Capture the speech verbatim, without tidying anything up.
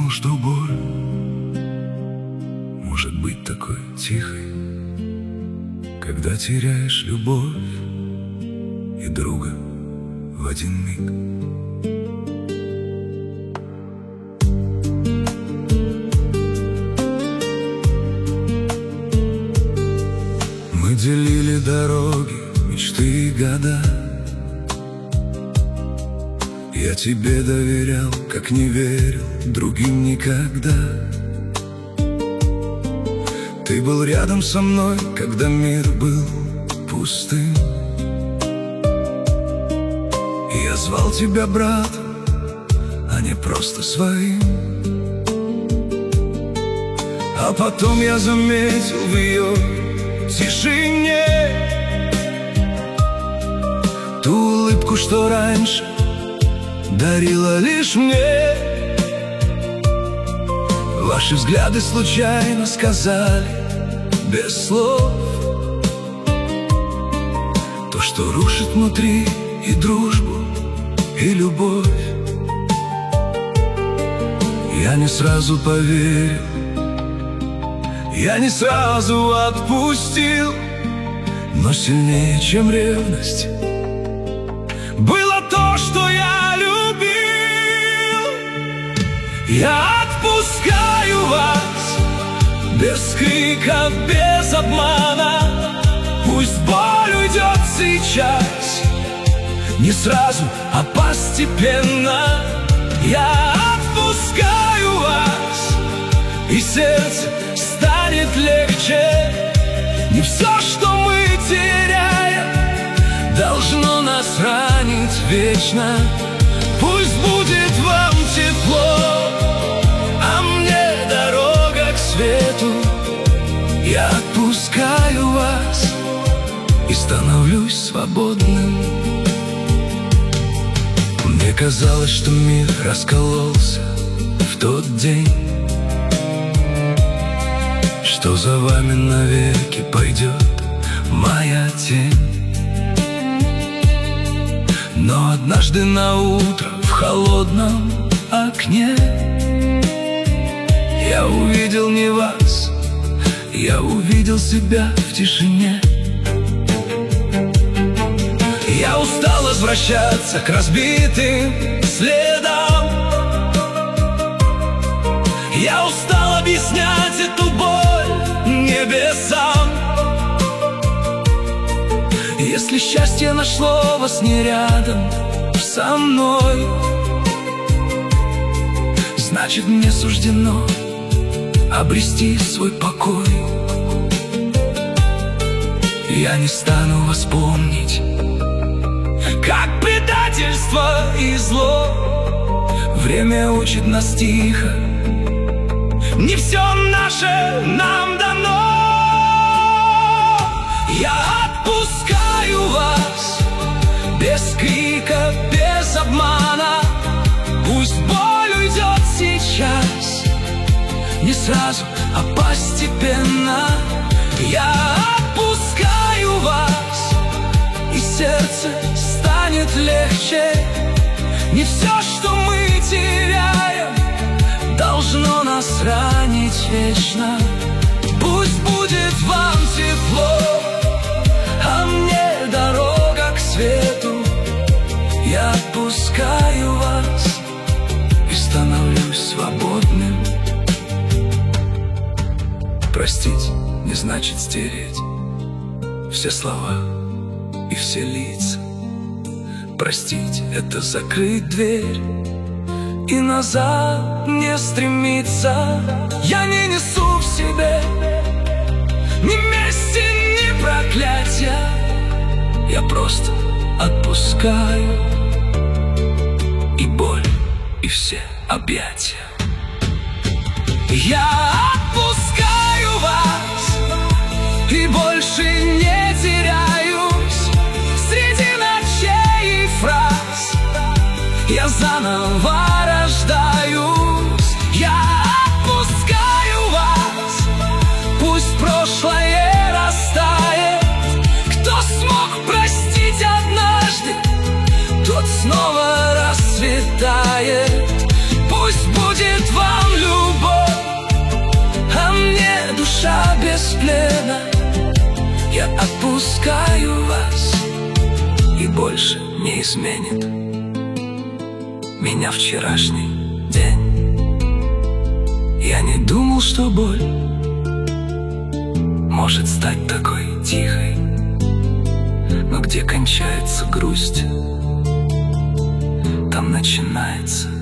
думал, что боль может быть такой тихой, когда теряешь любовь и друга в один миг. Мы делили дороги, мечты и года. Я тебе доверял, как не верил другим никогда. Ты был рядом со мной, когда мир был пустым. И я звал тебя братом, а не просто своим. А потом я заметил в ее тишине ту улыбку, что раньше дарила лишь мне. Ваши взгляды случайно сказали без слов то, что рушит внутри и дружбу, и любовь. Я не сразу поверил, я не сразу отпустил, но сильнее, чем ревность, было то, что я любил. Я отпускаю вас без крика, без обмана. Пусть боль уйдет сейчас, не сразу, а постепенно. Я отпускаю вас, и сердце станет легче. Не все, что мы теряем, должно нас ранить вечно. Пусть будет вам тепло, а мне дорога к свету. Я отпускаю вас и становлюсь свободным. Мне казалось, что мир раскололся в тот день, что за вами навеки пойдет моя тень. Но однажды наутро в холодном окне я увидел не вас, я увидел себя в тишине. Я устал возвращаться к разбитым следам. Я устал объяснять эту боль небесам. Если счастье нашло вас не рядом со мной, значит, мне суждено обрести свой покой. Я не стану вас помнить как предательство и зло. Время учит нас тихо, не все наше нам дано. Я отпускаю вас без крика, без обмана. Пусть боль уйдет сейчас, не сразу, а постепенно. Я отпускаю вас, и сердце станет легче. Не все, что мы теряем, должно нас ранить вечно. Пусть будет вам тепло, а мне дорога к свету. Я отпускаю вас и становлюсь свободным. Простить не значит стереть все слова и все лица. Простить — это закрыть дверь и назад не стремиться. Я не несу в себе ни мести, ни проклятия. Я просто отпускаю и боль, и все объятия. Я отпускаю вас и больше не теряюсь среди ночей и фраз. Я заново рождаюсь. Я отпускаю вас, пусть прошлое растает. Кто смог простить однажды, тот снова расцветает. Пусть будет вам любовь, колено. Я отпускаю вас, и больше не изменит меня вчерашний день. Я не думал, что боль может стать такой тихой, но где кончается грусть, там начинается